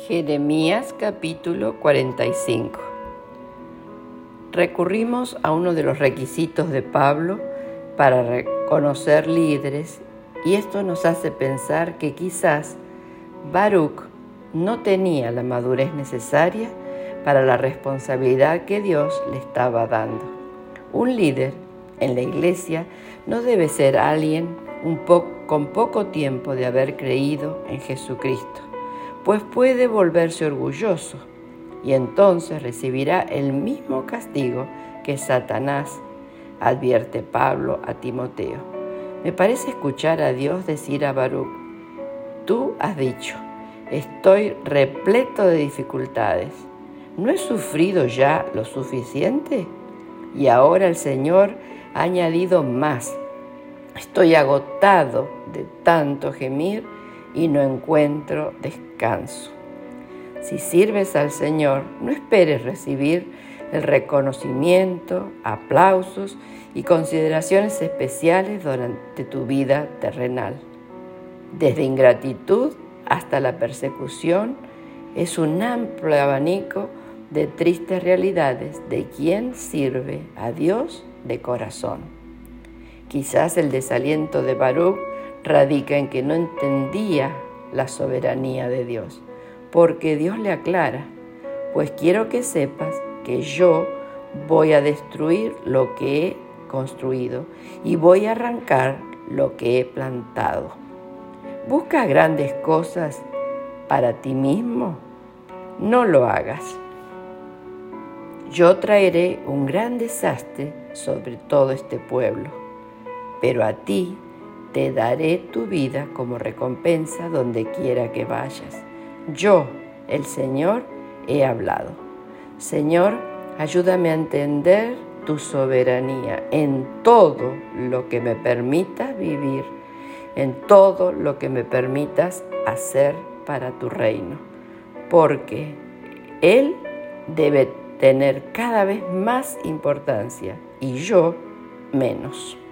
Jeremías capítulo 45. Recurrimos a uno de los requisitos de Pablo para reconocer líderes, y esto nos hace pensar que quizás Baruc no tenía la madurez necesaria para la responsabilidad que Dios le estaba dando. Un líder en la iglesia no debe ser alguien con poco tiempo de haber creído en Jesucristo, pues puede volverse orgulloso y entonces recibirá el mismo castigo que Satanás, advierte Pablo a Timoteo. Me parece escuchar a Dios decir a Baruc: tú has dicho, estoy repleto de dificultades. ¿No he sufrido ya lo suficiente? Y ahora el Señor ha añadido más. Estoy agotado de tanto gemir y no encuentro descanso. Si sirves al Señor, no esperes recibir el reconocimiento, aplausos y consideraciones especiales durante tu vida terrenal. Desde ingratitud hasta la persecución, es un amplio abanico de tristes realidades de quien sirve a Dios de corazón. Quizás el desaliento de Baruc radica en que no entendía la soberanía de Dios, porque Dios le aclara: pues quiero que sepas que yo voy a destruir lo que he construido y voy a arrancar lo que he plantado. ¿Buscas grandes cosas para ti mismo? No lo hagas. Yo traeré un gran desastre sobre todo este pueblo, pero a ti te daré tu vida como recompensa donde quiera que vayas. Yo, el Señor, he hablado. Señor, ayúdame a entender tu soberanía en todo lo que me permitas vivir, en todo lo que me permitas hacer para tu reino, porque Él debe tener cada vez más importancia y yo menos.